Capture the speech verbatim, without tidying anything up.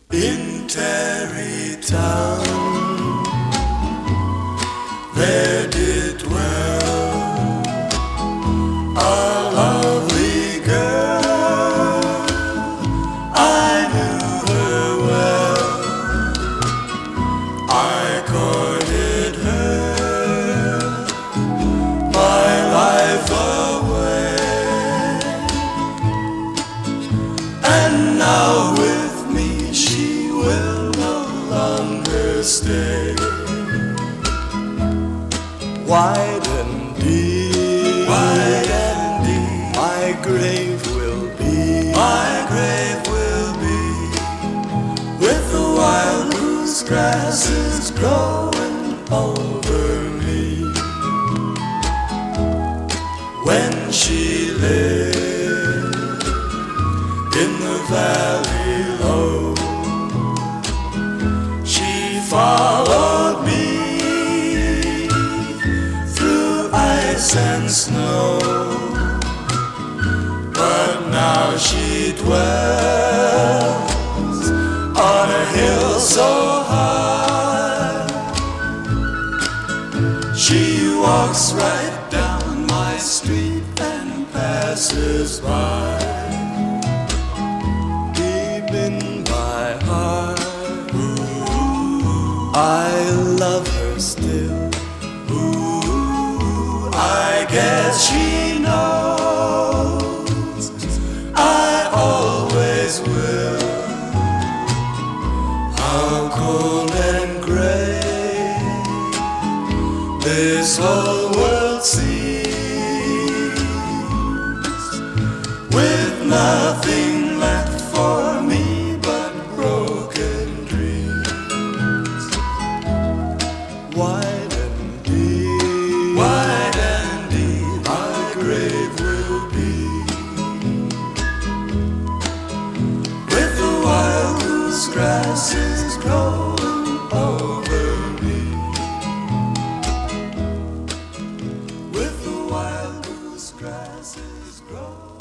In Tarrytown, there did dwell a lovely girl. I knew her well. I courted her my life away, and now with me she will no longer stay. Wide and deep, wide and deep, my grave will be, my grave will be, with the wild goose grasses growing over me. When she lived in the valley low, she followed me through ice and snow, but now she dwells on a hill so high. She walks right down my street and passes by. Deep in my heart, I love her still. Ooh, I guess she knows I always will. How cold and gray this whole world seems, with nothing left for me but broken dreams. Wide and deep, wide and deep, my grave will be, with the wild goose grasses growing over me, with the wild goose grasses growing.